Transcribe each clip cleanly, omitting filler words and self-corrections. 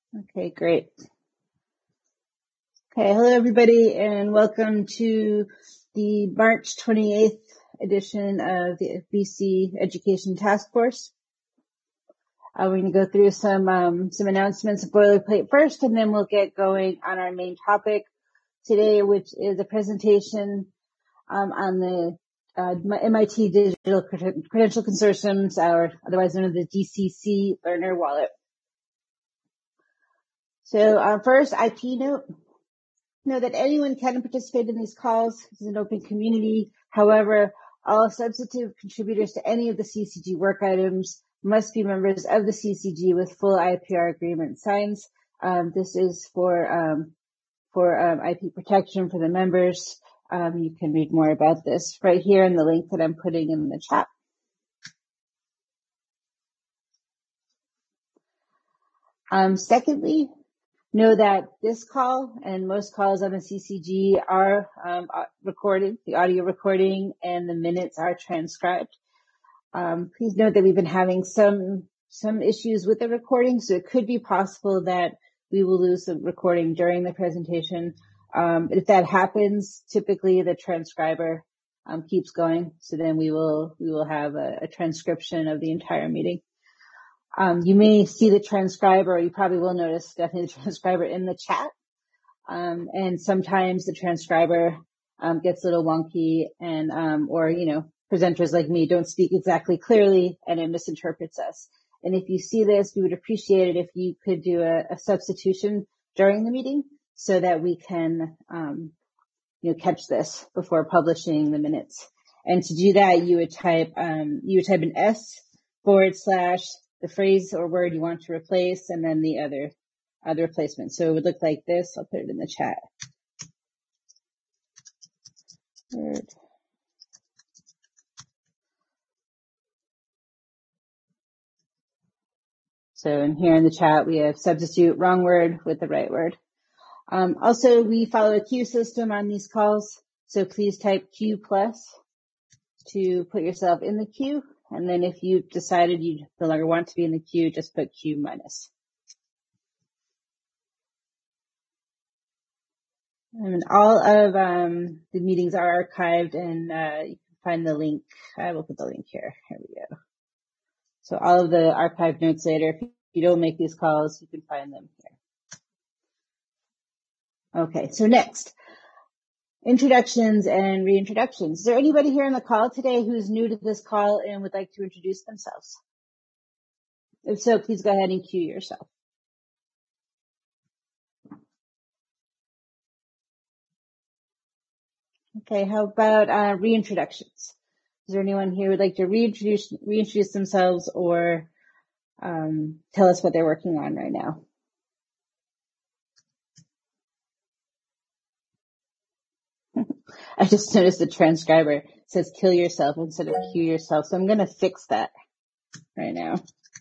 Okay, great. Okay, hello everybody and welcome to the March 28th edition of the BC Education Task Force. We're going to go through some announcements of boilerplate first, and then we'll get going on our main topic today, which is a presentation on the MIT Digital Credential Consortium's, or otherwise known as the DCC Learner Wallet. So first, IP note. Know that anyone can participate in these calls. This is an open community. However, all substantive contributors to any of the CCG work items must be members of the CCG with full IPR agreement signs. This is for IP protection for the members. You can read more about this right here in the link that I'm putting in the chat. Secondly, know that this call and most calls on the CCG are recorded, the audio recording and the minutes are transcribed. Please note that we've been having some issues with the recording, so it could be possible that we will lose the recording during the presentation. If that happens, typically the transcriber keeps going, so then we will have a transcription of the entire meeting. You may see the transcriber, or you probably will notice definitely the transcriber in the chat. And sometimes the transcriber gets a little wonky and or presenters like me don't speak exactly clearly and it misinterprets us. And if you see this, we would appreciate it if you could do a substitution during the meeting so that we can catch this before publishing the minutes. And to do that, you would type an S / the phrase or word you want to replace, and then the other replacement. So it would look like this. I'll put it in the chat. Word. So in here in the chat, we have substitute wrong word with the right word. Also, we follow a queue system on these calls. So please type Q+ to put yourself in the queue. And then if you decided you no longer want to be in the queue, just put Q-. And all of the meetings are archived, and you can find the link. I will put the link here. Here we go. So all of the archived notes later, if you don't make these calls, you can find them here. Okay, so next, introductions and reintroductions. Is there anybody here on the call today who's new to this call and would like to introduce themselves? If so, please go ahead and cue yourself. Okay, how about reintroductions? Is there anyone here who would like to reintroduce themselves or tell us what they're working on right now? I just noticed the transcriber says kill yourself instead of cue yourself, so I'm going to fix that right now.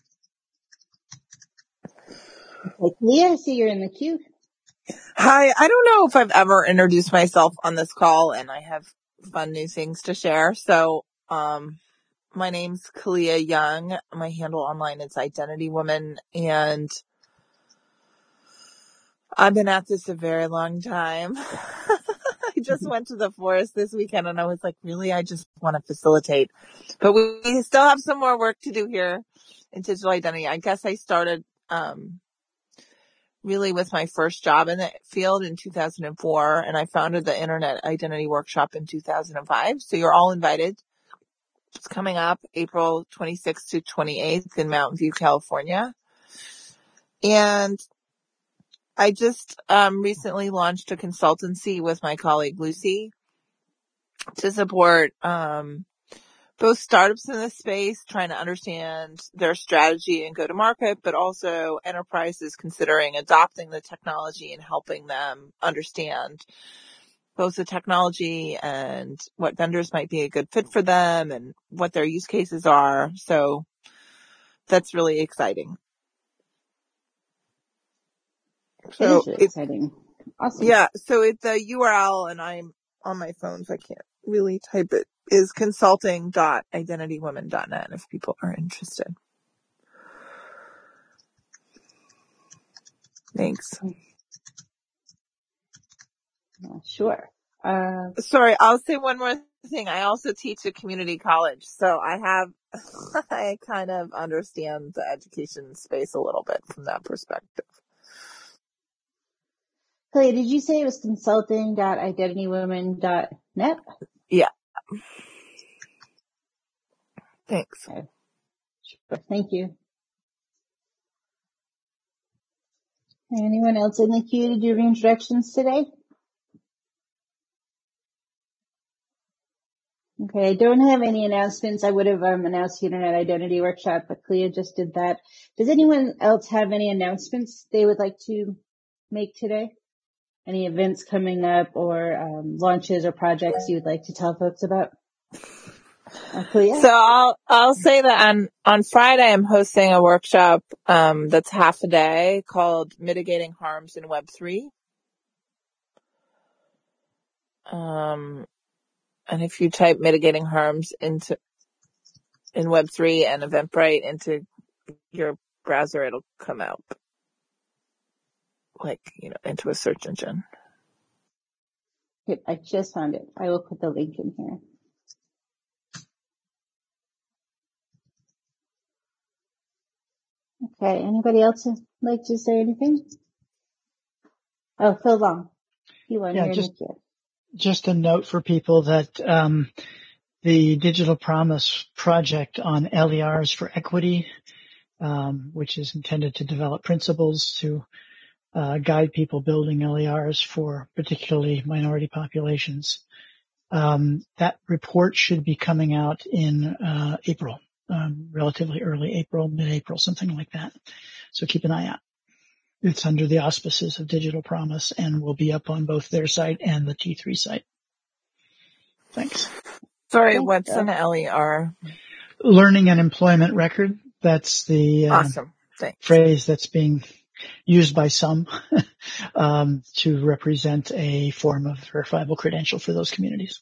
Okay, Leah, I see you're in the queue. Hi, I don't know if I've ever introduced myself on this call, and I have fun new things to share. So, my name's Kalia Young. My handle online is Identity Woman, and I've been at this a very long time. I just went to the forest this weekend, and I was like, really, I just want to facilitate. But we still have some more work to do here in digital identity. I guess I started really with my first job in the field in 2004, and I founded the Internet Identity Workshop in 2005. So you're all invited. It's coming up April 26th to 28th in Mountain View, California. And I just recently launched a consultancy with my colleague Lucy to support both startups in this space, trying to understand their strategy and go to market, but also enterprises considering adopting the technology and helping them understand both the technology and what vendors might be a good fit for them and what their use cases are. So that's really exciting. So it's exciting. Awesome. Yeah. So it's a URL, and I'm on my phone, so I can't really type it, is consulting.identitywoman.net if people are interested. Thanks. Sure. Sorry, I'll say one more thing. I also teach at community college, so I kind of understand the education space a little bit from that perspective. Clay, did you say it was consulting.identitywomen.net? Yeah. Thanks. Okay. Sure. Thank you. Anyone else in the queue to do reintroductions today? Okay, I don't have any announcements. I would have announced the Internet Identity Workshop, but Clea just did that. Does anyone else have any announcements they would like to make today? Any events coming up or launches or projects you would like to tell folks about? Clea? So I'll say that on Friday I'm hosting a workshop that's half a day called Mitigating Harms in Web3. And if you type mitigating harms in Web3 and Eventbrite into your browser, it'll come out into a search engine. Yep, I just found it. I will put the link in here. Okay, anybody else like to say anything? Oh, Phil Long. Just a note for people that the Digital Promise project on LERs for equity, which is intended to develop principles to guide people building LERs for particularly minority populations. That report should be coming out in April, relatively early April, mid-April, something like that. So keep an eye out. It's under the auspices of Digital Promise and will be up on both their site and the T3 site. Thanks. Sorry, what's an LER? Learning and Employment Record. That's the awesome. Phrase that's being used by some to represent a form of verifiable credential for those communities.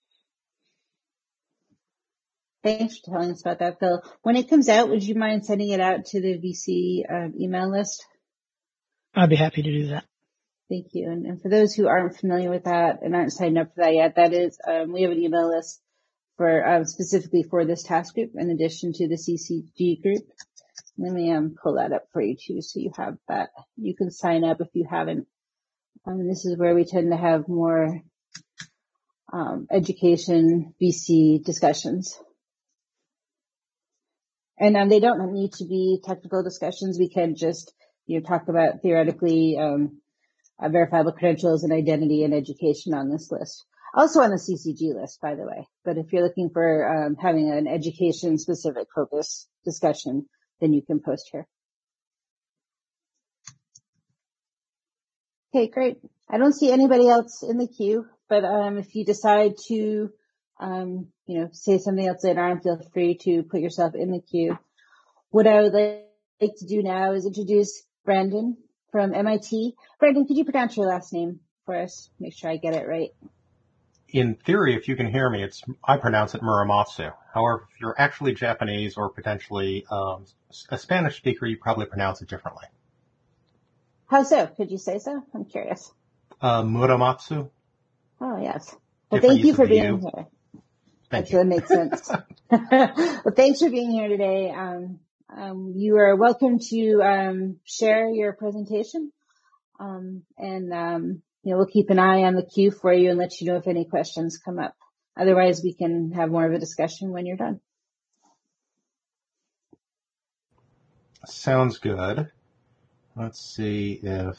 Thanks for telling us about that, Phil. When it comes out, would you mind sending it out to the VC email list? I'd be happy to do that. Thank you. And for those who aren't familiar with that and aren't signed up for that yet, that is, we have an email list for specifically for this task group in addition to the CCG group. Let me pull that up for you too, so you have that. You can sign up if you haven't. This is where we tend to have more education VC discussions. And they don't need to be technical discussions. We can just talk about theoretically verifiable credentials and identity and education on this list. Also on the CCG list, by the way. But if you're looking for having an education-specific focus discussion, then you can post here. Okay, great. I don't see anybody else in the queue, but if you decide to say something else later on, feel free to put yourself in the queue. What I would like to do now is introduce Brandon from MIT. Brandon, could you pronounce your last name for us? Make sure I get it right. In theory, if you can hear me, I pronounce it Muramatsu. However, if you're actually Japanese or potentially a Spanish speaker, you probably pronounce it differently. How so? Could you say so? I'm curious. Muramatsu. Oh, yes. Well, thank you for being here. Thank you. That makes sense. Well, thanks for being here today. You are welcome to share your presentation, and we'll keep an eye on the queue for you and let you know if any questions come up. Otherwise, we can have more of a discussion when you're done. Sounds good. Let's see if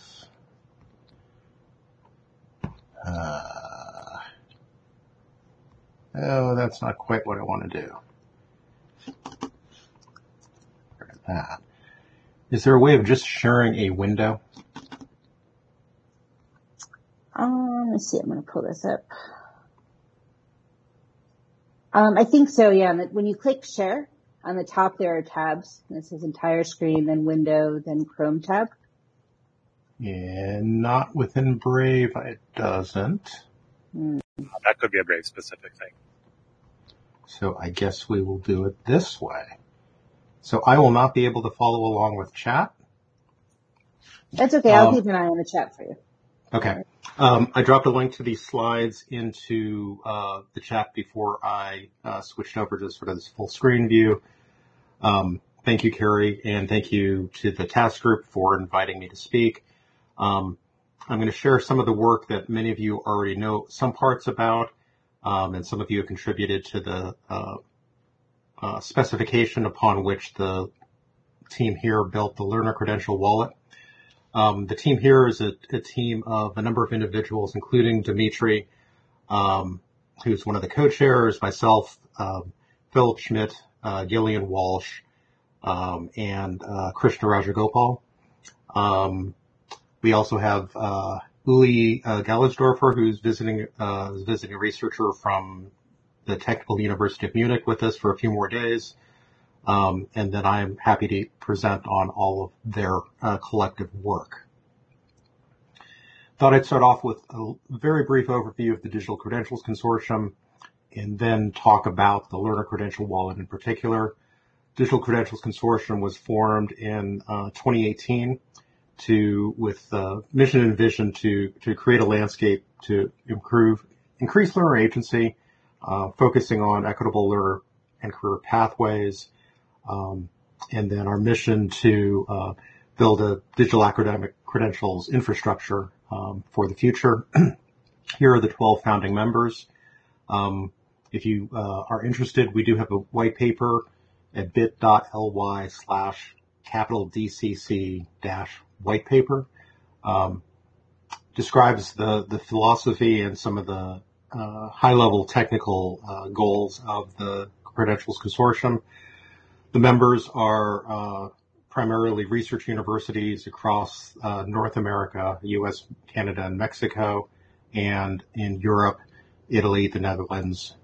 that's not quite what I want to do. That. Is there a way of just sharing a window? Let's see. I'm going to pull this up. I think so, yeah. When you click share, on the top there are tabs. And it says entire screen, then window, then Chrome tab. Yeah, not within Brave. It doesn't. That could be a Brave specific thing. So I guess we will do it this way. So I will not be able to follow along with chat. That's okay. I'll keep an eye on the chat for you. Okay. I dropped a link to these slides into the chat before I switched over to sort of this full screen view. Thank you, Carrie, and thank you to the task group for inviting me to speak. I'm going to share some of the work that many of you already know some parts about, and some of you have contributed to the specification upon which the team here built the Learner Credential Wallet. The team here is a team of a number of individuals, including Dimitri, who's one of the co-chairs, myself, Philip Schmidt, Gillian Walsh, and Krishna Rajagopal. We also have Uli Gallisdorfer, who's visiting researcher from the Technical University of Munich with us for a few more days. And then I'm happy to present on all of their collective work. Thought I'd start off with a very brief overview of the Digital Credentials Consortium and then talk about the Learner Credential Wallet in particular. Digital Credentials Consortium was formed in 2018 with mission and vision to create a landscape to increase learner agency, focusing on equitable learner and career pathways, and then our mission to build a digital academic credentials infrastructure for the future. Here are the 12 founding members. If you are interested, we do have a white paper at bit.ly/DCC-white paper. Describes the philosophy and some of the high-level technical goals of the Credentials Consortium. The members are primarily research universities across North America, US, Canada, and Mexico, and in Europe, Italy, the Netherlands.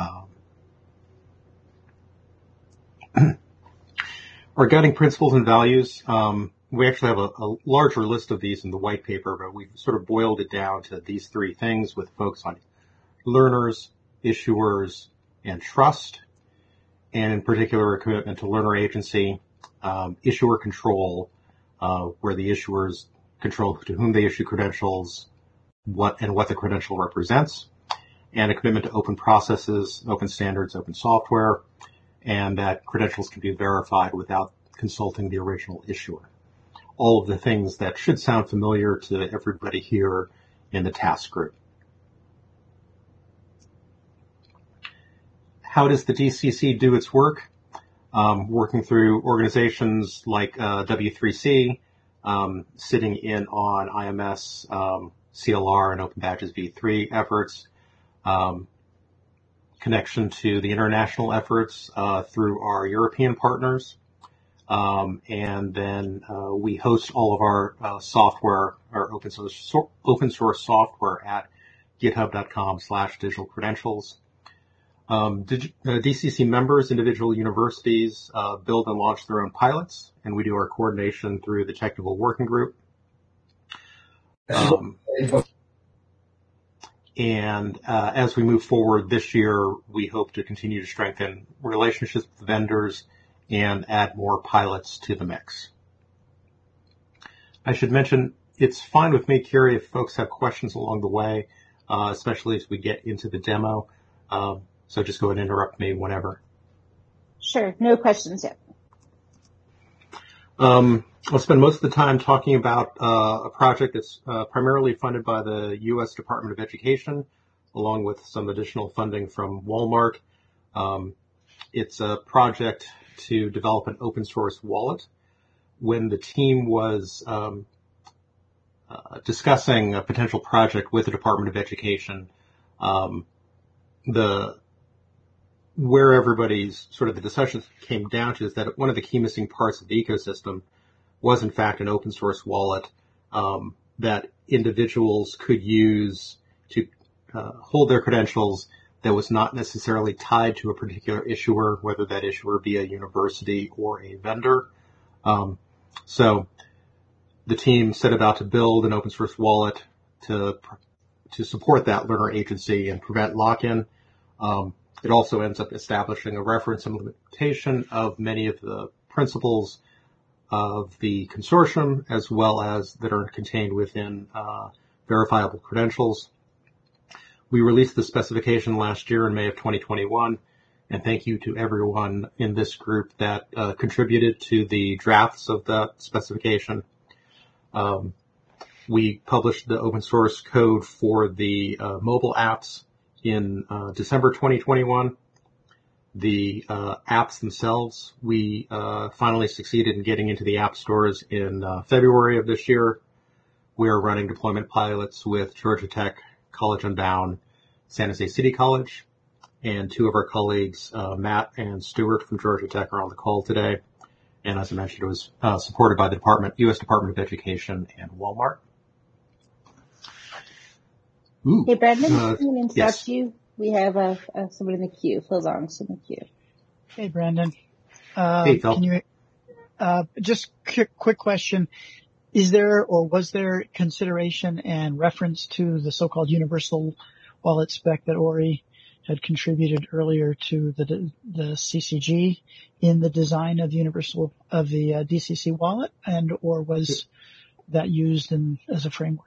Our guiding principles and values, we actually have a larger list of these in the white paper, but we've sort of boiled it down to these three things with focus on learners, issuers, and trust, and in particular a commitment to learner agency, issuer control, where the issuers control to whom they issue credentials, what the credential represents, and a commitment to open processes, open standards, open software, and that credentials can be verified without consulting the original issuer. All of the things that should sound familiar to everybody here in the task group. How does the DCC do its work? Working through organizations like W3C, sitting in on IMS, CLR, and Open Badges v3 efforts, connection to the international efforts through our European partners, and then we host all of our software, our open source software at github.com/digitalcredentials. DCC members, individual universities, build and launch their own pilots, and we do our coordination through the technical working group. And as we move forward this year, we hope to continue to strengthen relationships with vendors and add more pilots to the mix. I should mention, it's fine with me, Carrie, if folks have questions along the way, especially as we get into the demo. So just go ahead and interrupt me whenever. Sure. No questions yet. I'll spend most of the time talking about a project that's primarily funded by the U.S. Department of Education, along with some additional funding from Walmart. It's a project to develop an open source wallet. When the team was discussing a potential project with the Department of Education, where everybody's sort of the discussions came down to is that one of the key missing parts of the ecosystem was in fact an open source wallet that individuals could use to hold their credentials that was not necessarily tied to a particular issuer, whether that issuer be a university or a vendor. So the team set about to build an open source wallet to support that learner agency and prevent lock-in. It also ends up establishing a reference implementation of many of the principles of the consortium, as well as that are contained within verifiable credentials. We released the specification last year in May of 2021, and thank you to everyone in this group that contributed to the drafts of that specification. We published the open source code for the mobile apps in December 2021. The apps themselves, we finally succeeded in getting into the app stores in February of this year. We are running deployment pilots with Georgia Tech, College Unbound, San Jose City College, and two of our colleagues, Matt and Stuart from Georgia Tech, are on the call today. And as I mentioned, it was supported by the U.S. Department of Education and Walmart. Ooh, Hey, Brandon, I'm going to interrupt yes. you. We have somebody in the queue. Phil Zong's in the queue. Hey, Brandon. Hey, Phil. Can you, just quick question. Is there or was there consideration and reference to the so-called universal wallet spec that Ori had contributed earlier to the CCG in the design of the DCC wallet, or was that used as a framework?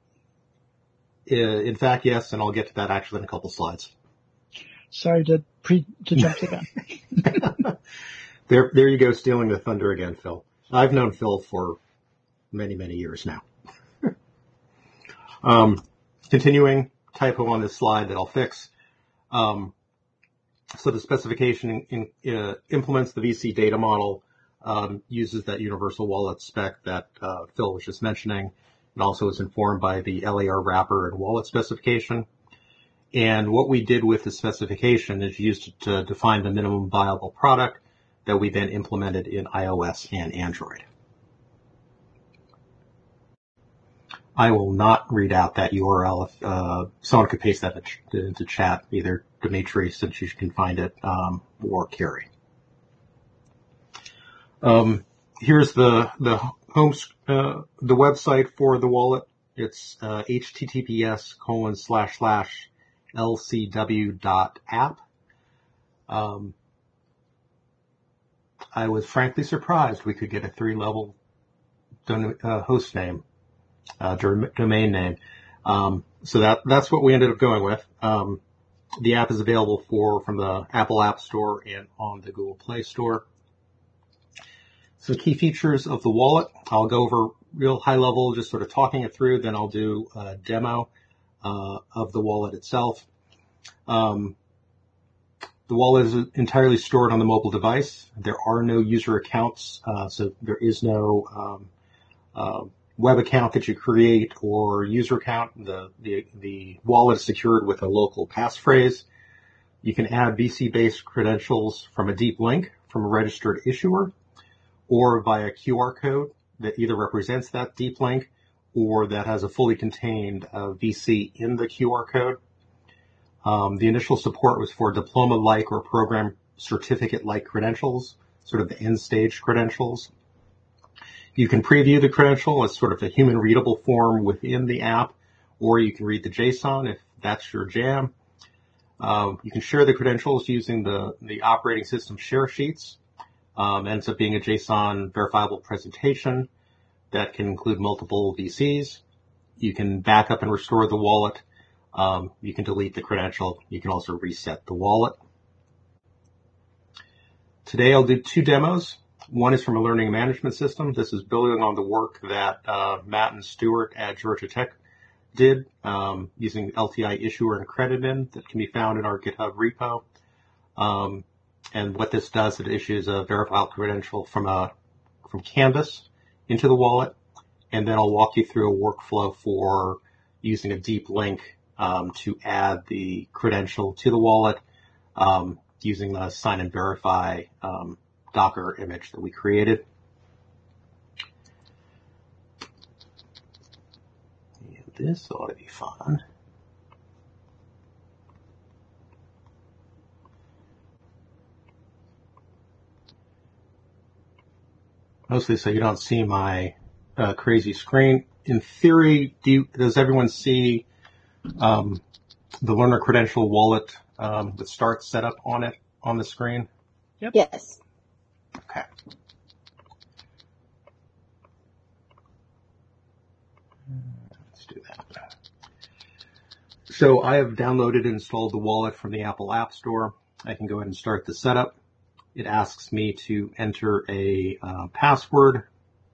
In fact, yes, and I'll get to that actually in a couple slides. Sorry to jump the gun. There you go, stealing the thunder again, Phil. I've known Phil for many, many years now. Continuing, typo on this slide that I'll fix. So the specification implements the VC data model, uses that universal wallet spec that Phil was just mentioning, and also is informed by the LAR wrapper and wallet specification. And what we did with the specification is used it to define the minimum viable product that we then implemented in iOS and Android. I will not read out that URL. If someone could paste that into chat, either Dimitri, since you can find it, or Carrie. Here's the website for the wallet. It's https://lcw.app. I was frankly surprised we could get a 3-level host name, domain name. So that's what we ended up going with. The app is available from the Apple App Store and on the Google Play Store. Some key features of the wallet. I'll go over real high level, just sort of talking it through. Then I'll do a demo of the wallet itself. The wallet is entirely stored on the mobile device. There are no user accounts, so there is no web account that you create or user account. The wallet is secured with a local passphrase. You can add VC-based credentials from a deep link from a registered issuer, or via QR code that either represents that deep link or that has a fully contained VC in the QR code. The initial support was for diploma-like or program certificate-like credentials, sort of the end-stage credentials. You can preview the credential as sort of a human-readable form within the app, or you can read the JSON if that's your jam. You can share the credentials using the operating system share sheets. Ends up being a JSON verifiable presentation that can include multiple VCs. You can back up and restore the wallet. You can delete the credential. You can also reset the wallet. Today I'll do 2 demos. One is from a learning management system. This is building on the work that Matt and Stuart at Georgia Tech did using LTI issuer and credit-in that can be found in our GitHub repo. And what this does, it issues a verifiable credential from Canvas into the wallet, and then I'll walk you through a workflow for using a deep link to add the credential to the wallet using the sign and verify Docker image that we created. And this ought to be fun. Mostly so you don't see my crazy screen. In theory, does everyone see the learner credential wallet with Start set up on it on the screen? Yep. Yes. Okay. Let's do that. So I have downloaded and installed the wallet from the Apple App Store. I can go ahead and start the setup. It asks me to enter a password.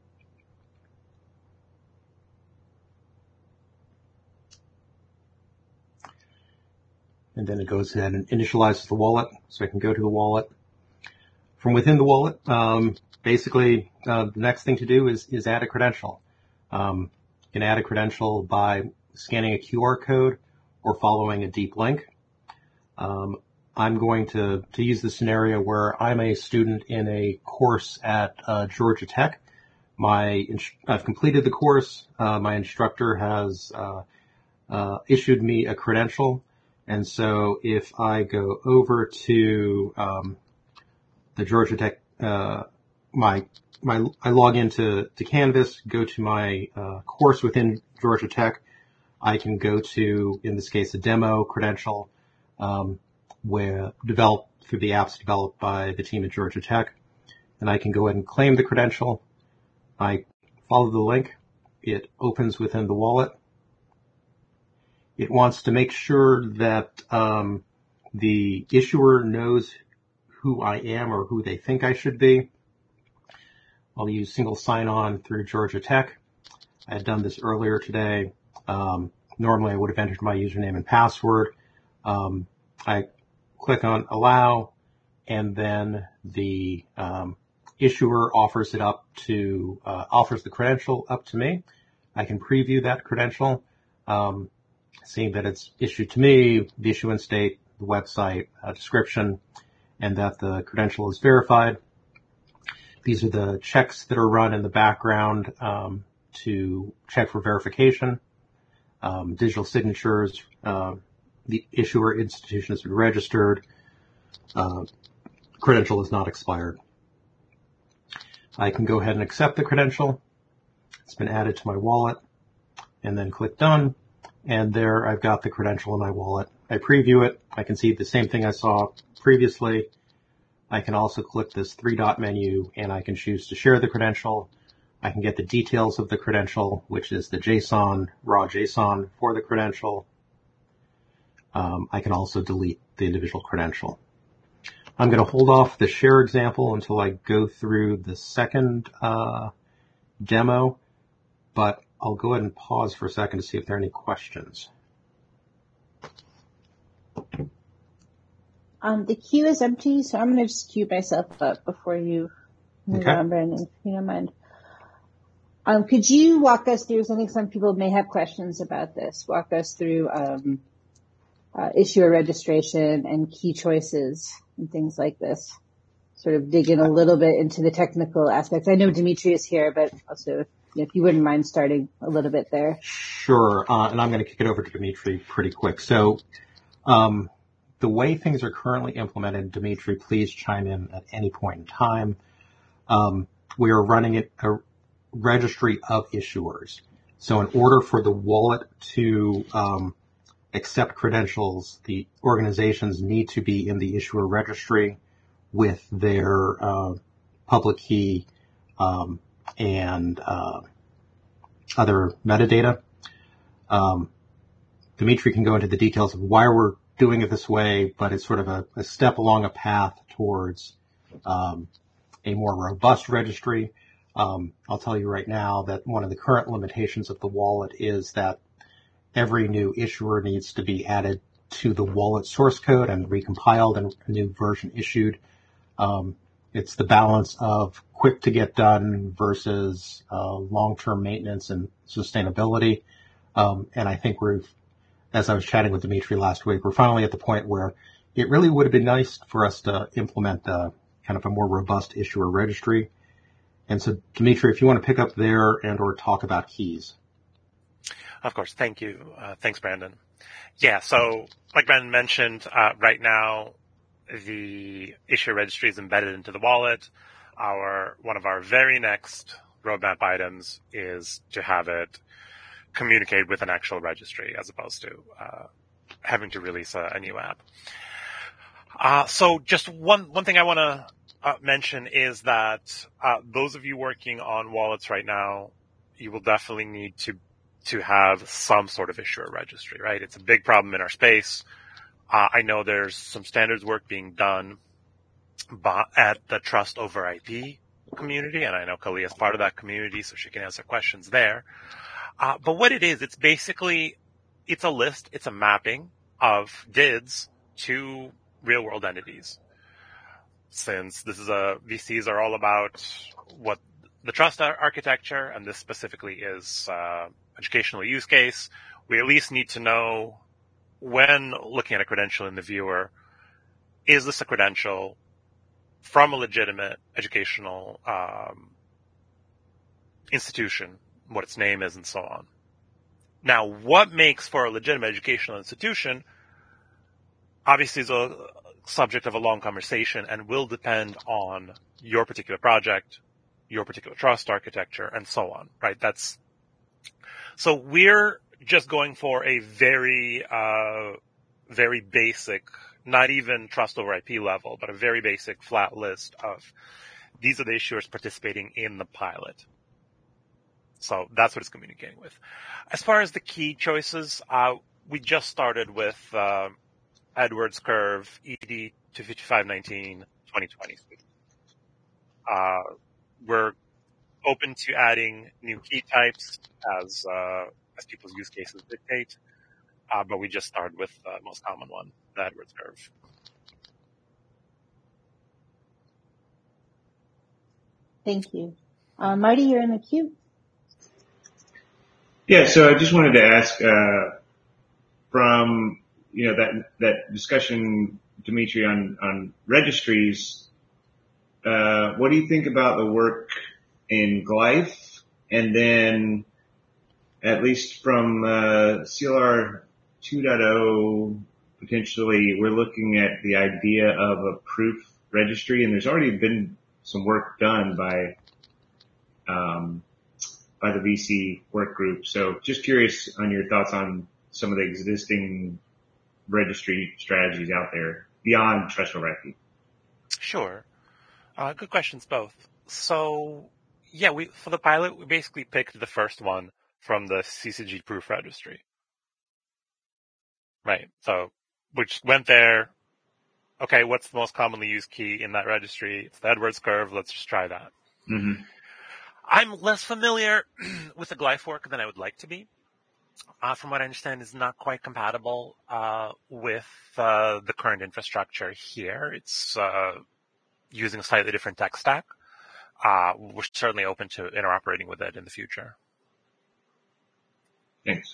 And then it goes ahead and initializes the wallet, so I can go to the wallet. From within the wallet, basically, the next thing to do is add a credential. You can add a credential by scanning a QR code or following a deep link. I'm going to use the scenario where I'm a student in a course at Georgia Tech. I've completed the course. My instructor has issued me a credential. And so if I go over to the Georgia Tech, I log into Canvas, go to my course within Georgia Tech. I can go to, in this case, a demo credential where developed through the apps developed by the team at Georgia Tech. And I can go ahead and claim the credential. I follow the link. It opens within the wallet. It wants to make sure that the issuer knows who I am or who they think I should be. I'll use single sign-on through Georgia Tech. I had done this earlier today. Normally I would have entered my username and password. I click on allow, and then the issuer offers the credential up to me. I can preview that credential. Seeing that it's issued to me, the issuance date, the website, description, and that the credential is verified. These are the checks that are run in the background to check for verification. Digital signatures, the issuer institution has been registered, credential is not expired. I can go ahead and accept the credential. It's been added to my wallet, and then click done. And there I've got the credential in my wallet. I preview it. I can see the same thing I saw previously. I can also click this 3-dot menu, and I can choose to share the credential. I can get the details of the credential, which is the raw JSON for the credential. I can also delete the individual credential. I'm going to hold off the share example until I go through the second demo, but I'll go ahead and pause for a second to see if there are any questions. The queue is empty, so I'm going to just queue myself up before you move on, Brandon, if you don't mind. Could you walk us through, I think some people may have questions about this, walk us through issuer registration and key choices and things like this? Sort of dig in a little bit into the technical aspects. I know Dimitri is here, but also if you wouldn't mind starting a little bit there. Sure, and I'm going to kick it over to Dimitri pretty quick. So the way things are currently implemented, Dimitri, please chime in at any point in time. We are running a registry of issuers. So in order for the wallet to accept credentials, the organizations need to be in the issuer registry with their public key and other metadata. Dimitri can go into the details of why we're doing it this way, but it's sort of a step along a path towards a more robust registry. I'll tell you right now that one of the current limitations of the wallet is that every new issuer needs to be added to the wallet source code and recompiled and a new version issued. It's the balance of quick to get done versus long-term maintenance and sustainability. And I think as I was chatting with Dimitri last week, we're finally at the point where it really would have been nice for us to implement kind of a more robust issuer registry. And so, Dimitri, if you want to pick up there and or talk about keys. Of course. Thank you. Thanks, Brandon. Yeah. So like Brandon mentioned, right now, the issuer registry is embedded into the wallet. One of our very next roadmap items is to have it communicate with an actual registry as opposed to having to release a new app. So just one thing I want to mention is that those of you working on wallets right now, you will definitely need to to have some sort of issuer registry, right? It's a big problem in our space. I know there's some standards work being done at the Trust over IP community, and I know Kalia is part of that community, so she can answer questions there. But what it is, it's a list, it's a mapping of DIDs to real world entities. Since VCs are all about what the trust architecture, and this specifically is educational use case, we at least need to know, when looking at a credential in the viewer, is this a credential from a legitimate educational institution, what its name is, and so on. Now, what makes for a legitimate educational institution obviously is a subject of a long conversation and will depend on your particular project, your particular trust architecture, and so on, right? So we're just going for a very, very basic, not even trust over IP level, but a very basic flat list of these are the issuers participating in the pilot. So that's what it's communicating with. As far as the key choices, we just started with Edwards Curve ED 25519 2020. We're open to adding new key types as people's use cases dictate, but we just started with the most common one, the Edwards Curve. Thank you. Marty, you're in the queue. Yeah, so I just wanted to ask, from, that discussion, Dimitri, on registries, what do you think about the work in Glyph? And then, at least from CLR 2.0, potentially, we're looking at the idea of a proof registry, and there's already been some work done by the VC work group. So just curious on your thoughts on some of the existing registry strategies out there beyond Trust over IP. Sure. Good questions, both. So, yeah, for the pilot, we basically picked the first one from the CCG proof registry. Right. So we just went there. Okay, what's the most commonly used key in that registry? It's the Edwards Curve. Let's just try that. Mm-hmm. I'm less familiar with the Glyph work than I would like to be. From what I understand, is not quite compatible with the current infrastructure here. It's using a slightly different tech stack. We're certainly open to interoperating with it in the future. Thanks.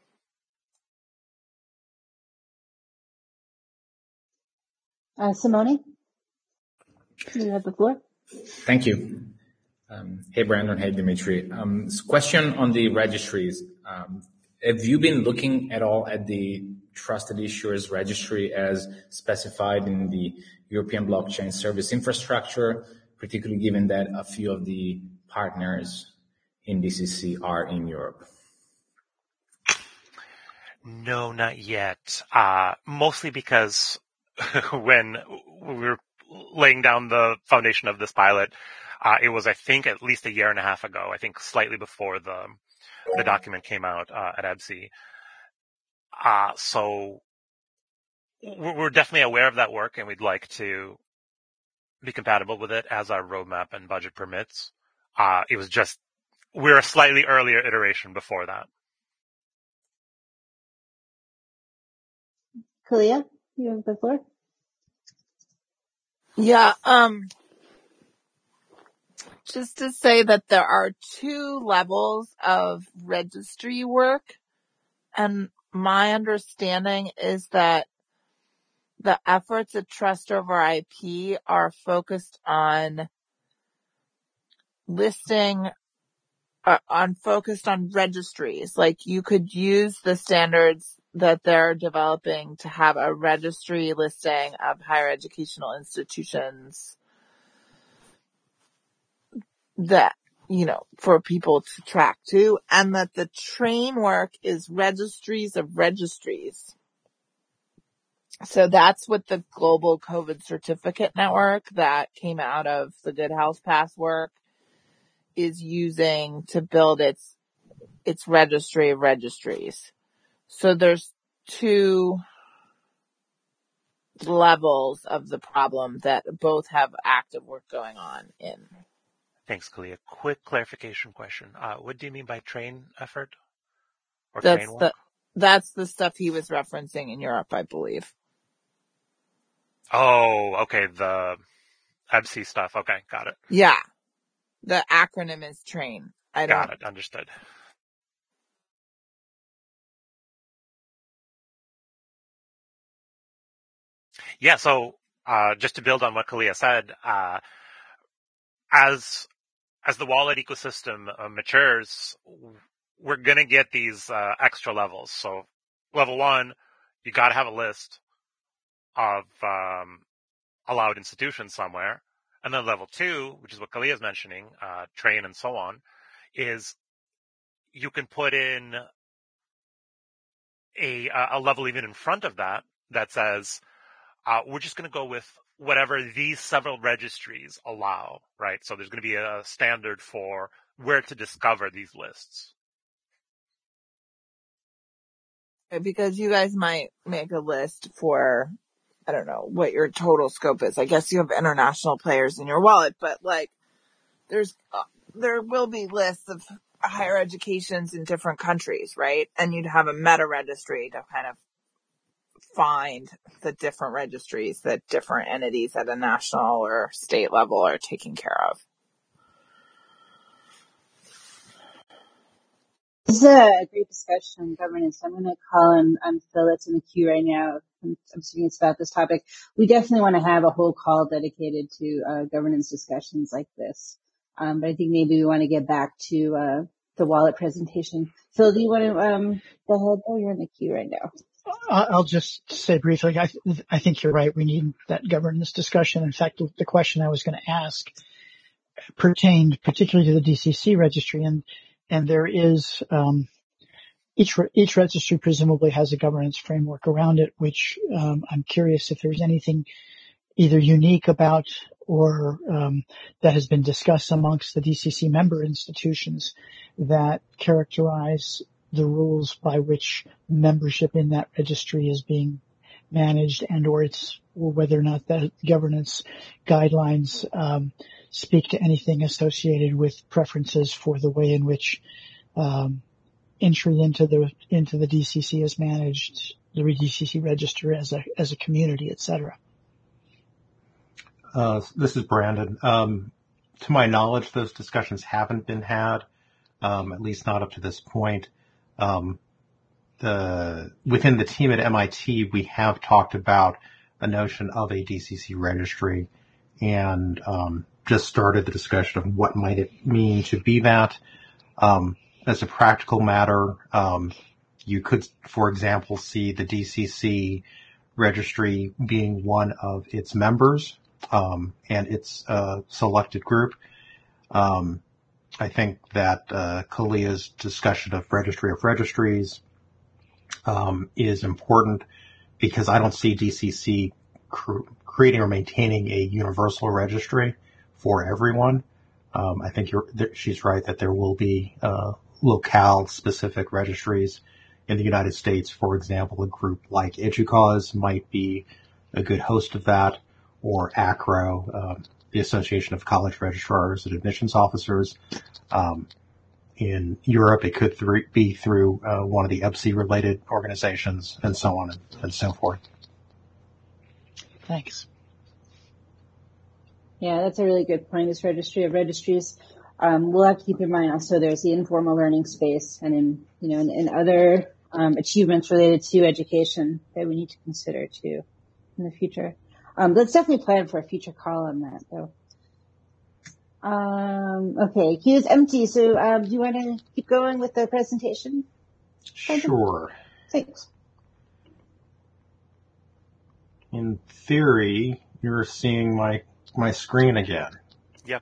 Simone, you have the floor. Thank you. Hey, Brandon. Hey, Dimitri. Question on the registries. Have you been looking at all at the Trusted Issuers Registry as specified in the European Blockchain Service Infrastructure, particularly given that a few of the partners in DCC are in Europe? No, not yet. Mostly because when we were laying down the foundation of this pilot, it was, I think, at least a year and a half ago. I think slightly before the document came out at EBSI. So we're definitely aware of that work, and we'd like to be compatible with it as our roadmap and budget permits. It was just we're a slightly earlier iteration before that. Kalia, you have the floor. Yeah, just to say that there are two levels of registry work, and my understanding is that the efforts at Trust over IP are focused on focused on registries. Like, you could use the standards that they're developing to have a registry listing of higher educational institutions that, for people to track to, and that the train work is registries of registries. So that's what the Global COVID Certificate Network that came out of the Good Health Pass work is using to build its its registry of registries. So there's two levels of the problem that both have active work going on in. Thanks, Kalia. Quick clarification question. What do you mean by train effort or train work? That's the stuff he was referencing in Europe, I believe. Oh, okay. The EBSI stuff. Okay. Got it. Yeah. The acronym is TRAIN. Got it. Understood. Yeah. So, just to build on what Kalia said, as the wallet ecosystem matures, we're going to get these extra levels. So level 1, you got to have a list of allowed institutions somewhere. And then level 2, which is what Kalia is mentioning, train and so on, is you can put in a level even in front of that says, we're just going to go with whatever these several registries allow, right? So there's going to be a standard for where to discover these lists. Because you guys might make a list for, I don't know, what your total scope is. I guess you have international players in your wallet, but like there will be lists of higher educations in different countries, right? And you'd have a meta registry to kind of find the different registries that different entities at a national or state level are taking care of. This is a great discussion on governance. I'm going to call him Phil that's in the queue right now. I'm assuming it's about this topic. We definitely want to have a whole call dedicated to governance discussions like this. But I think maybe we want to get back to the wallet presentation. Phil, do you want to go ahead? Oh, you're in the queue right now. I'll just say briefly, I think you're right. We need that governance discussion. In fact, the question I was going to ask pertained particularly to the DCC registry, and there is each registry presumably has a governance framework around it, which I'm curious if there's anything either unique about or that has been discussed amongst the DCC member institutions that characterize the rules by which membership in that registry is being managed, and or whether or not the governance guidelines speak to anything associated with preferences for the way in which entry into the DCC is managed, the DCC register as a community, etc. This is Brandon. To my knowledge, those discussions haven't been had, at least not up to this point. Within the team at MIT, we have talked about a notion of a DCC registry and just started the discussion of what might it mean to be that. As a practical matter, you could, for example, see the DCC registry being one of its members and its selected group. I think that Kalia's discussion of registry of registries is important because I don't see DCC creating or maintaining a universal registry for everyone. I think she's right that there will be locale-specific registries in the United States. For example, a group like EDUCAUSE might be a good host of that, or ACRO, the Association of College Registrars and Admissions Officers. In Europe, it could be through one of the EBSI-related organizations, and so on and so forth. Thanks. Yeah, that's a really good point. This registry of registries. We'll have to keep in mind also there's the informal learning space, and in other achievements related to education that we need to consider too in the future. Let's definitely plan for a future call on that, though. Okay, queue is empty. So, do you want to keep going with the presentation? Sure. Thanks. In theory, you're seeing my screen again. Yep.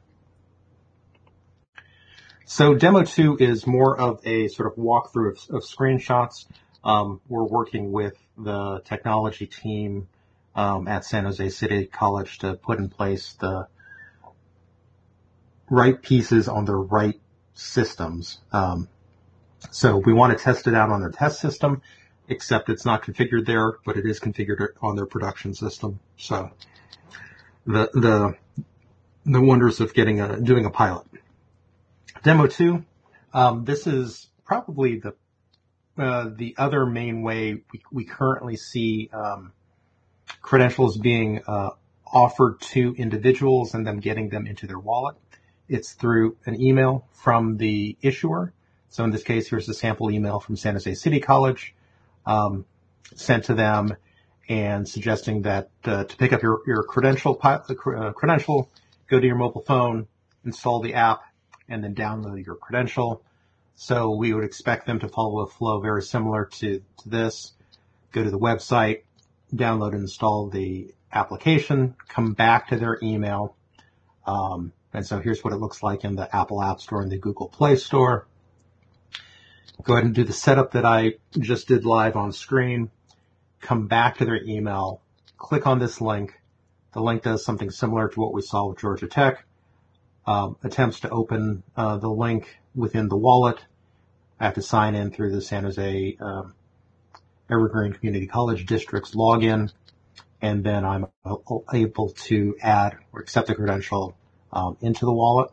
So Demo 2 is more of a sort of walkthrough of screenshots. We're working with the technology team at San Jose City College to put in place the right pieces on the right systems. So we want to test it out on their test system, except it's not configured there, but it is configured on their production system. So the wonders of doing a pilot. Demo 2, this is probably the other main way we currently see credentials being offered to individuals and them getting them into their wallet. It's through an email from the issuer. So in this case, here's a sample email from San Jose City College sent to them and suggesting that to pick up your credential, go to your mobile phone, install the app, and then download your credential. So we would expect them to follow a flow very similar to this. Go to the website, download and install the application, come back to their email. And so here's what it looks like in the Apple App Store and the Google Play Store. Go ahead and do the setup that I just did live on screen. Come back to their email, click on this link. The link does something similar to what we saw with Georgia Tech. Attempts to open the link within the wallet. I have to sign in through the San Jose Evergreen Community College District's login, and then I'm able to add or accept the credential into the wallet.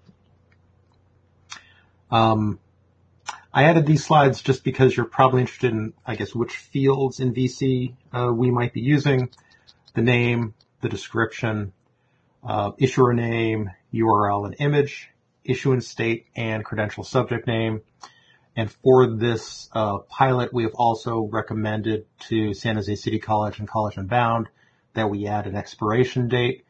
I added these slides just because you're probably interested in, I guess, which fields in VC we might be using, the name, the description, issuer name, URL and image, issuance date, and credential subject name. And for this pilot, we have also recommended to San Jose City College and College Unbound that we add an expiration date.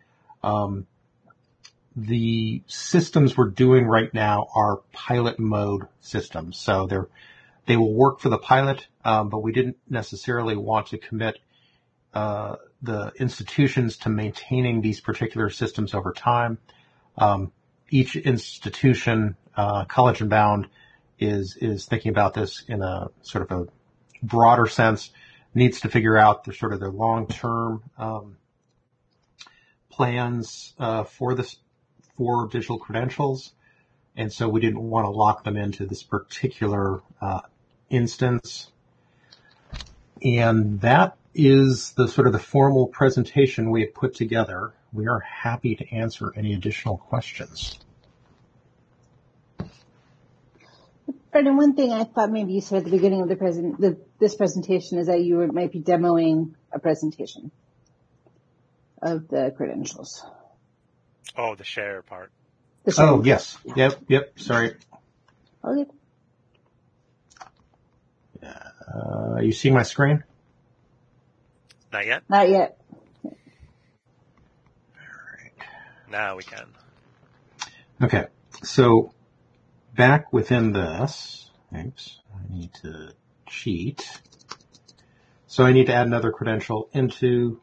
The systems we're doing right now are pilot mode systems. So they will work for the pilot, but we didn't necessarily want to commit the institutions to maintaining these particular systems over time. Each institution, College Unbound, is thinking about this in a sort of a broader sense, needs to figure out their long-term plans for digital credentials. And so we didn't want to lock them into this particular instance. And that is the formal presentation we have put together. We are happy to answer any additional questions. Brendan, one thing I thought maybe you said at the beginning of this presentation is that you might be demoing a presentation of the credentials. Oh, the share part. Oh, yes. Yep. Sorry. Okay. Are you seeing my screen? Not yet? Not yet. All right. Now we can. Okay. So back within this, oops, I need to cheat. So I need to add another credential into.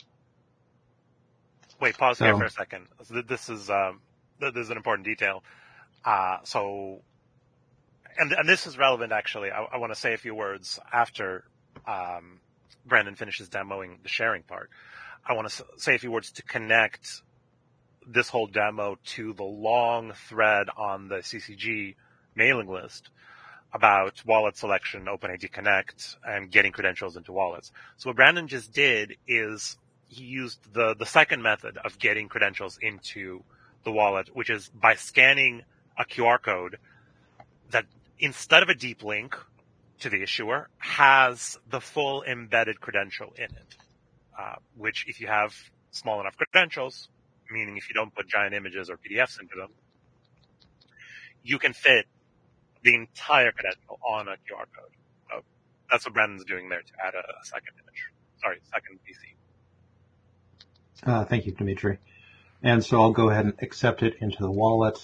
Wait, pause here for a second. This is an important detail. And this is relevant actually. I want to say a few words after Brandon finishes demoing the sharing part. I want to say a few words to connect this whole demo to the long thread on the CCG mailing list about wallet selection, OpenID Connect, and getting credentials into wallets. So what Brandon just did is he used the second method of getting credentials into the wallet, which is by scanning a QR code that instead of a deep link to the issuer has the full embedded credential in it, which if you have small enough credentials, meaning if you don't put giant images or PDFs into them, you can fit the entire credential on a QR code. So that's what Brandon's doing there to add a second VC. Thank you, Dimitri. And so I'll go ahead and accept it into the wallet.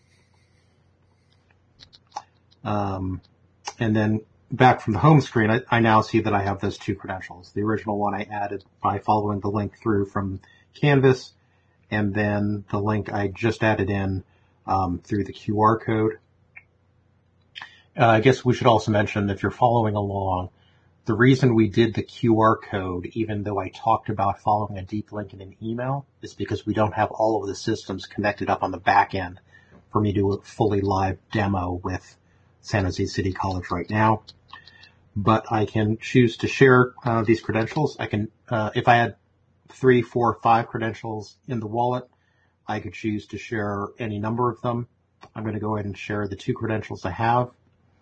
And then back from the home screen, I now see that I have those two credentials. The original one I added by following the link through from Canvas, and then the link I just added in through the QR code. I guess we should also mention, if you're following along, the reason we did the QR code, even though I talked about following a deep link in an email, is because we don't have all of the systems connected up on the back end for me to do a fully live demo with San Jose City College right now. But I can choose to share these credentials. I can, if I had 3, 4, 5 credentials in the wallet, I could choose to share any number of them. I'm going to go ahead and share the 2 credentials I have.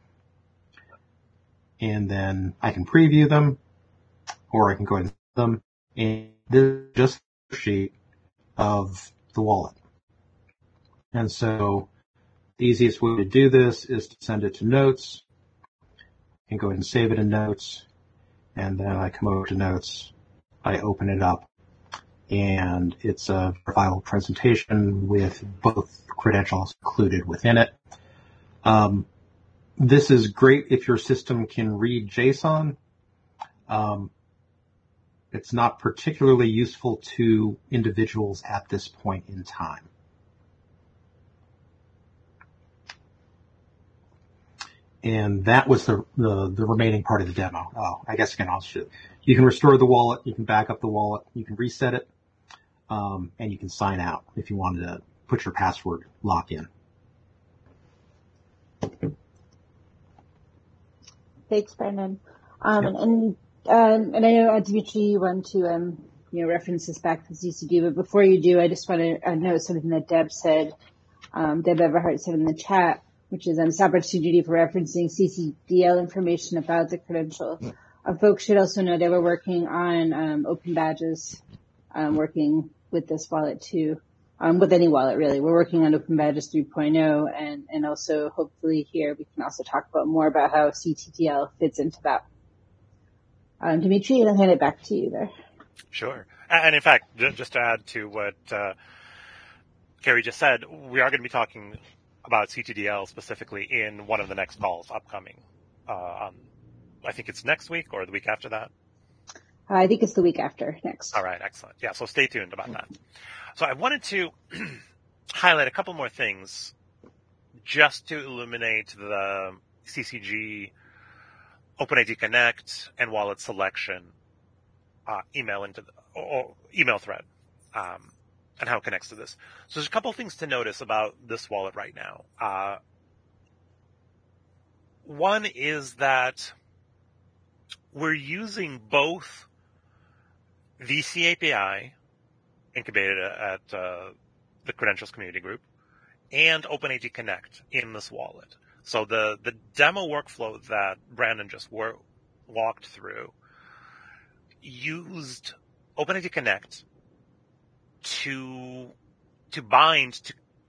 And then I can preview them, or I can go ahead and set them. And this is just a sheet of the wallet. And so the easiest way to do this is to send it to Notes. I can go ahead and save it in Notes. And then I come over to Notes. I open it up. And it's a file presentation with both credentials included within it. This is great if your system can read JSON. It's not particularly useful to individuals at this point in time. And that was the remaining part of the demo. Oh, I guess again, you can restore the wallet, you can back up the wallet, you can reset it, and you can sign out if you wanted to put your password lock in. Thanks, Brandon. And I know, Dimitri, you want to, reference this back to CCG, but before you do, I just want to note something that Deb said, Deb Everhart said in the chat, which is stop opportunity for referencing CCDL information about the credential. Folks should also know that we're working on open badges, working with this wallet too, with any wallet really. We're working on Open Badges 3.0, and also hopefully here we can also talk about more about how CTDL fits into that. Dimitri, I'll hand it back to you there. Sure. And in fact, just to add to what Carrie just said, we are going to be talking about CTDL specifically in one of the next calls upcoming. I think it's next week or the week after that. I think it's the week after next. All right, excellent. Yeah, so stay tuned about that. So I wanted to highlight a couple more things just to illuminate the CCG OpenID Connect and wallet selection email thread and how it connects to this. So there's a couple of things to notice about this wallet right now. One is that we're using both VC API incubated at the Credentials Community Group and OpenID Connect in this wallet. So the demo workflow that Brandon just walked through used OpenID Connect to bind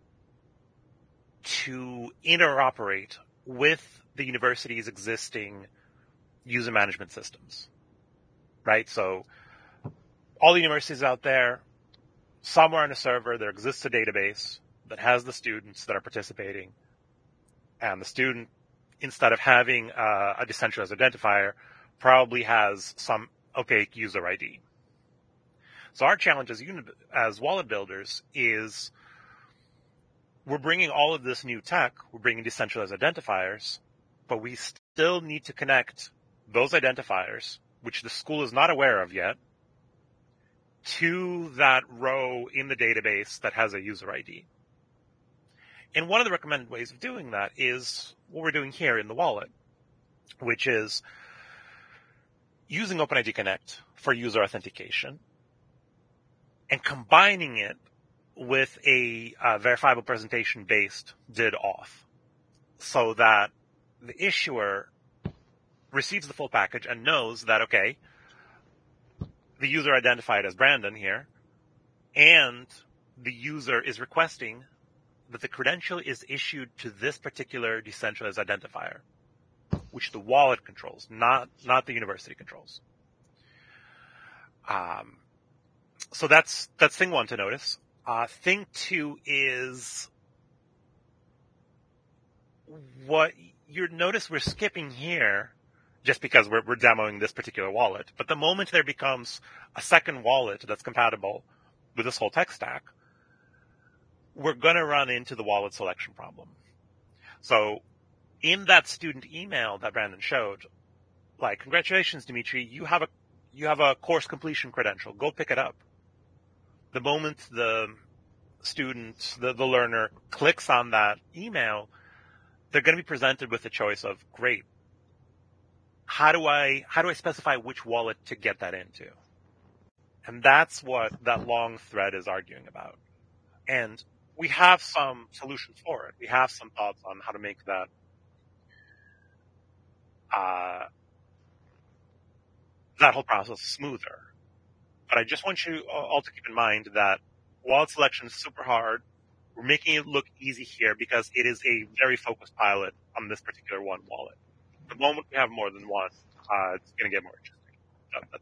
to interoperate with the university's existing user management systems, right? So all the universities out there, somewhere on a server, there exists a database that has the students that are participating. And the student, instead of having a decentralized identifier, probably has some opaque user ID. So our challenge as wallet builders is we're bringing all of this new tech, we're bringing decentralized identifiers, but we still need to connect those identifiers, which the school is not aware of yet, to that row in the database that has a user ID. And one of the recommended ways of doing that is what we're doing here in the wallet, which is using OpenID Connect for user authentication and combining it with a verifiable presentation-based DID-auth so that the issuer receives the full package and knows that, okay, the user identified as Brandon here, and the user is requesting that the credential is issued to this particular decentralized identifier, which the wallet controls, not the university controls. So that's thing one to notice. Thing two is what you notice we're skipping here just because we're demoing this particular wallet. But the moment there becomes a second wallet that's compatible with this whole tech stack, we're going to run into the wallet selection problem. So in that student email that Brandon showed, like, congratulations, Dimitri, you have a course completion credential. Go pick it up. The moment the student, the learner clicks on that email, they're going to be presented with the choice of, great, how do I specify which wallet to get that into? And that's what that long thread is arguing about. And we have some solutions for it. We have some thoughts on how to make that that whole process smoother. But I just want you all to keep in mind that wallet selection is super hard. We're making it look easy here because it is a very focused pilot on this particular one wallet. The moment we have more than one, it's going to get more interesting.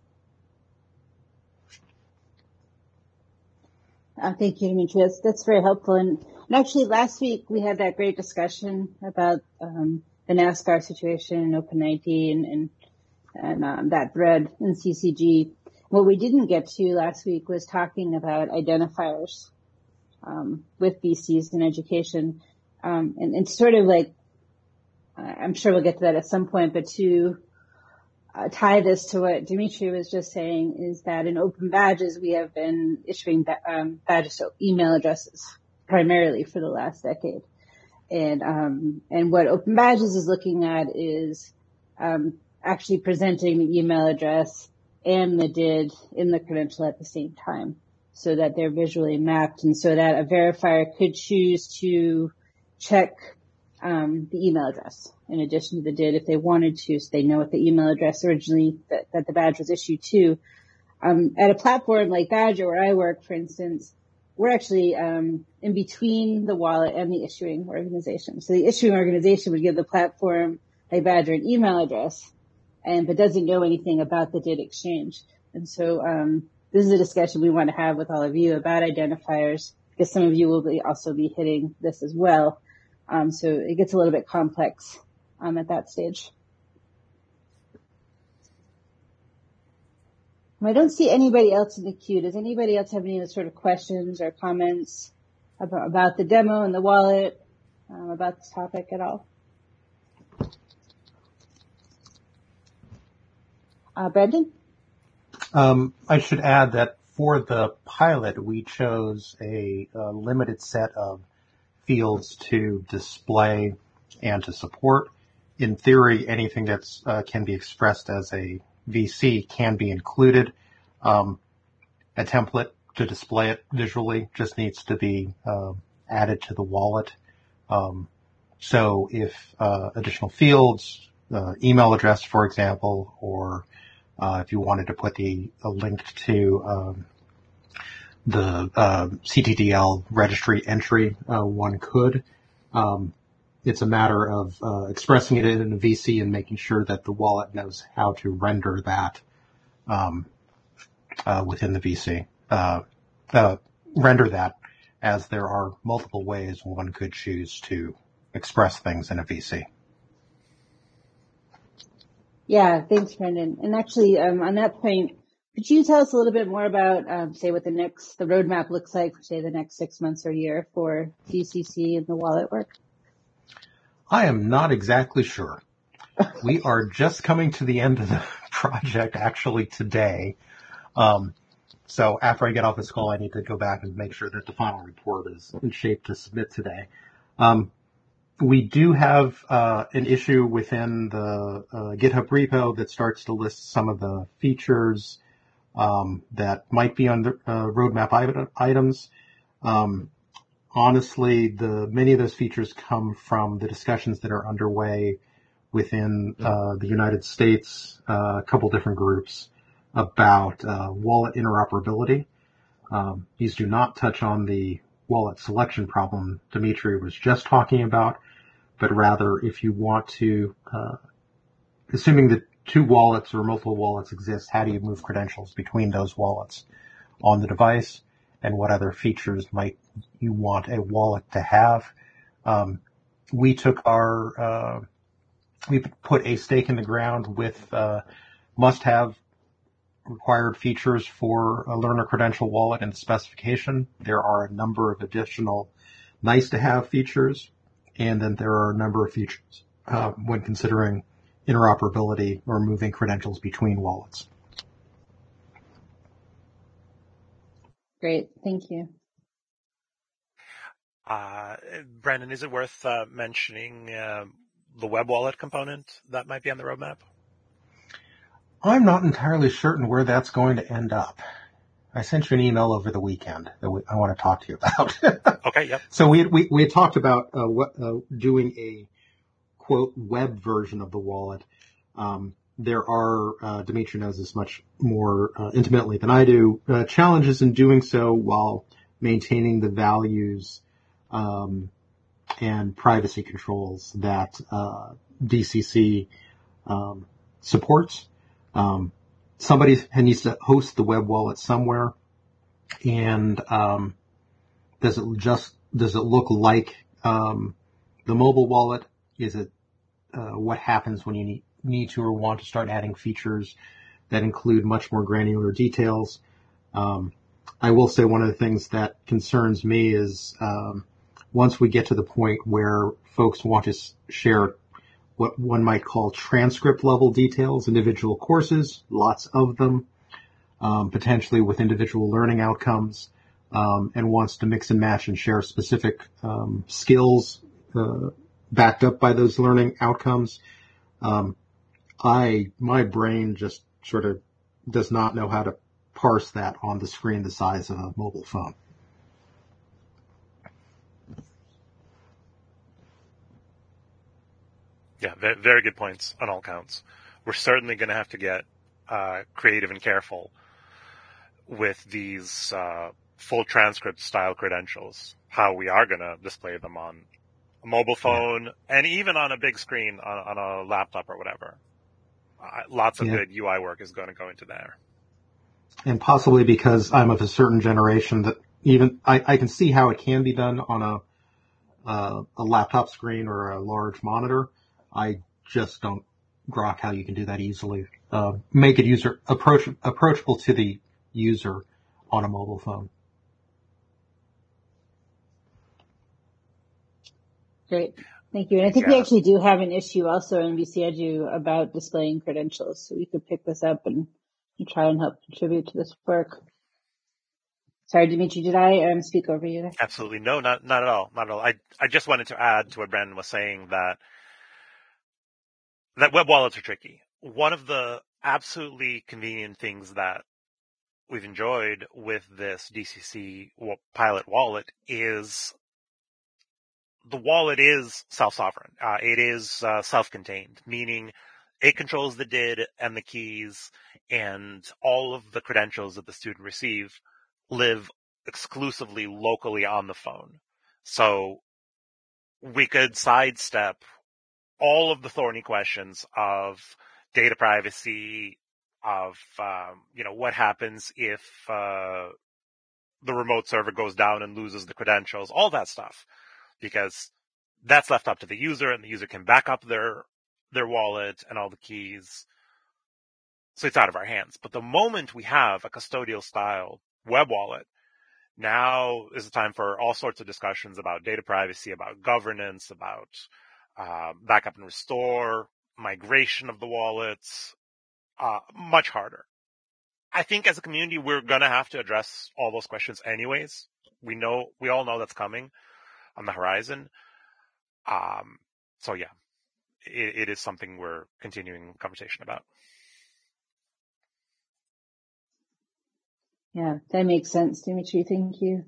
Thank you, Dimitri. That's very helpful. And actually, last week we had that great discussion about the NASCAR situation in Open19 and that thread in CCG. What we didn't get to last week was talking about identifiers with VCs in education, and sort of like I'm sure we'll get to that at some point, but to tie this to what Dimitri was just saying is that in Open Badges, we have been issuing badges to email addresses primarily for the last decade. And what Open Badges is looking at is actually presenting the email address and the DID in the credential at the same time so that they're visually mapped and so that a verifier could choose to check the email address in addition to the DID if they wanted to, so they know what the email address originally that the badge was issued to. At a platform like Badger where I work, for instance, we're actually in between the wallet and the issuing organization. So the issuing organization would give the platform like Badger an email address, but doesn't know anything about the DID exchange. And so this is a discussion we want to have with all of you about identifiers, because some of you will also be hitting this as well. So it gets a little bit complex at that stage. I don't see anybody else in the queue. Does anybody else have any sort of questions or comments about the demo and the wallet, about this topic at all? Brendan? I should add that for the pilot, we chose a limited set of fields to display and to support. In theory, anything that's can be expressed as a VC can be included. A template to display it visually just needs to be added to the wallet. So if additional fields, email address, for example, or if you wanted to put a link to the CTDL registry entry, one could. It's a matter of expressing it in a VC and making sure that the wallet knows how to render that within the VC. Render that, as there are multiple ways one could choose to express things in a VC. Yeah, thanks, Brendan. And actually, on that point, could you tell us a little bit more about, say, what the roadmap looks like for, say, the next 6 months or year for GCC and the wallet work? I am not exactly sure. We are just coming to the end of the project actually today. So after I get off this call, I need to go back and make sure that the final report is in shape to submit today. We do have an issue within the GitHub repo that starts to list some of the features that might be on the roadmap items. Honestly, many of those features come from the discussions that are underway within the United States, a couple different groups about wallet interoperability. These do not touch on the wallet selection problem Dimitri was just talking about, but rather if you want to, assuming that two wallets or multiple wallets exist, how do you move credentials between those wallets on the device, and what other features might you want a wallet to have? We took we put a stake in the ground with must-have required features for a learner credential wallet and specification. There are a number of additional nice-to-have features, and then there are a number of features when considering interoperability or moving credentials between wallets. Great, thank you. Brandon, is it worth mentioning the web wallet component that might be on the roadmap? I'm not entirely certain where that's going to end up. I sent you an email over the weekend that I want to talk to you about. Okay, yep. So we had talked about doing a quote web version of the wallet. There are, Dimitri knows this much more intimately than I do, challenges in doing so while maintaining the values and privacy controls that DCC supports. Somebody needs to host the web wallet somewhere, and does it look like the mobile wallet? Is it what happens when you need to or want to start adding features that include much more granular details? I will say one of the things that concerns me is once we get to the point where folks want to share what one might call transcript level details, individual courses, lots of them, potentially with individual learning outcomes, and wants to mix and match and share specific skills backed up by those learning outcomes. My brain just sort of does not know how to parse that on the screen the size of a mobile phone. Yeah, very good points on all counts. We're certainly going to have to get creative and careful with these full transcript style credentials, how we are going to display them on a mobile phone and even on a big screen on a laptop or whatever. Lots of good UI work is going to go into there. And possibly because I'm of a certain generation that even I can see how it can be done on a laptop screen or a large monitor. I just don't grok how you can do that easily. Make it user approachable to the user on a mobile phone. Great. Thank you. And I think we actually do have an issue also in VC Edu about displaying credentials. So we could pick this up and try and help contribute to this work. Sorry, Dimitri, did I speak over you there? Absolutely. No, not at all. Not at all. I just wanted to add to what Brandon was saying that web wallets are tricky. One of the absolutely convenient things that we've enjoyed with this DCC pilot wallet is the wallet is self-sovereign. It is self-contained, meaning it controls the DID and the keys, and all of the credentials that the student receives live exclusively locally on the phone. So we could sidestep all of the thorny questions of data privacy, of what happens if the remote server goes down and loses the credentials, all that stuff, because that's left up to the user, and the user can back up their wallet and all the keys. So it's out of our hands. But the moment we have a custodial style web wallet, now is the time for all sorts of discussions about data privacy, about governance, about backup and restore, migration of the wallets, much harder. I think as a community, we're going to have to address all those questions anyways. We all know that's coming on the horizon. So yeah, it is something we're continuing conversation about. Yeah, that makes sense, Dimitri. Thank you.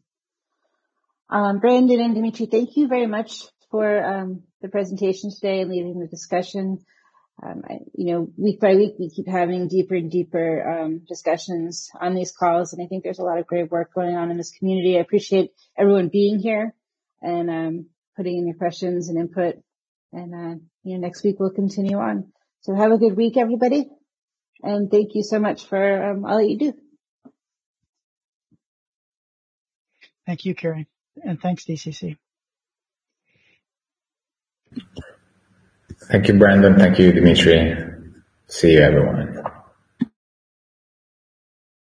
Brandon and Dimitri, thank you very much for the presentation today and leading the discussion. Week by week, we keep having deeper and deeper discussions on these calls, and I think there's a lot of great work going on in this community. I appreciate everyone being here and putting in your questions and input. And next week we'll continue on. So have a good week, everybody, and thank you so much for all that you do. Thank you, Carrie, and thanks, DCC. Thank you, Brandon. Thank you, Dimitri. See you, everyone.